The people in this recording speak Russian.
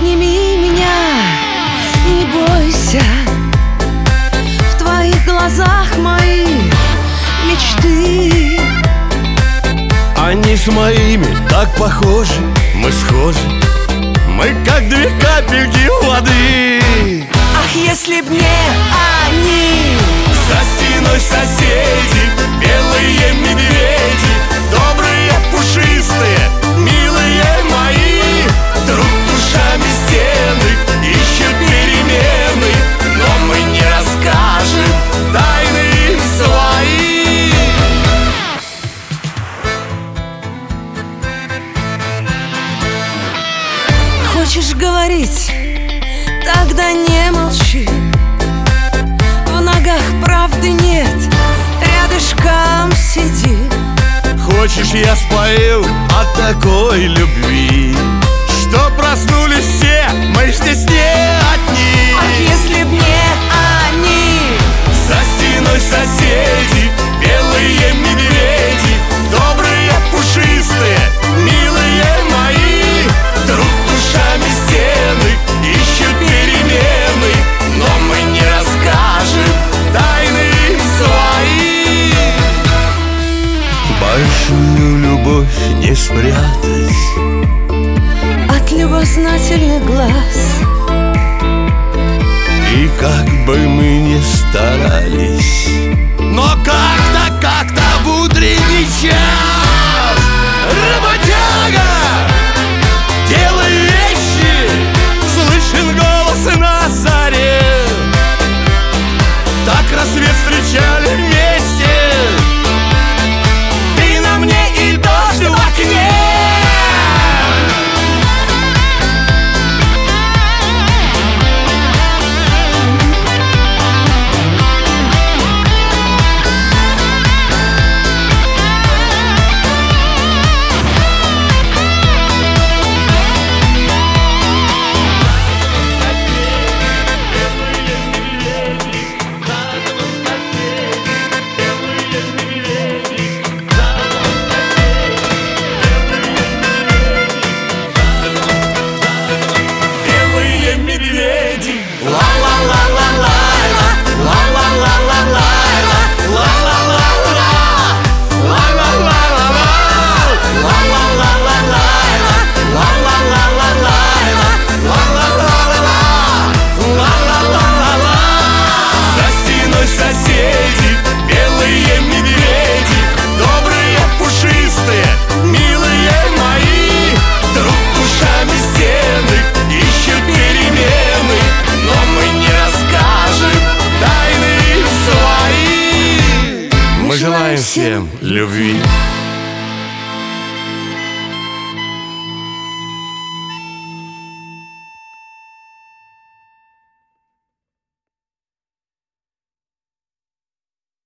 обними меня, не бойся. В твоих глазах мои мечты. Они с моими так похожи, мы схожи, мы как две капельки воды. Ах, если б не они! За стеной соседи, белые медведи, добрые, пушистые, милые мои. Друг душами стены ищут перемены, но мы не расскажем тайны им свои. Хочешь говорить? Тогда не молчи. В ногах правды нет, рядышком сиди. Хочешь, я спою о такой любви, что проснулись все, мы здесь не одни. Ах, если б не они! За стеной соседи, белые медведи, добрые, пушистые, милые мои. Друг душами стены ищут перемены, но мы не расскажем тайны им свои. Большую любовь не спрятать От любознательных глаз. И как бы мы ни старались, но как-то в утренний час работяга, делай вещи, слышен голос на заре. Так рассвет встречали вместе, ты на мне и дождь в окне. Мы желаем всем любви.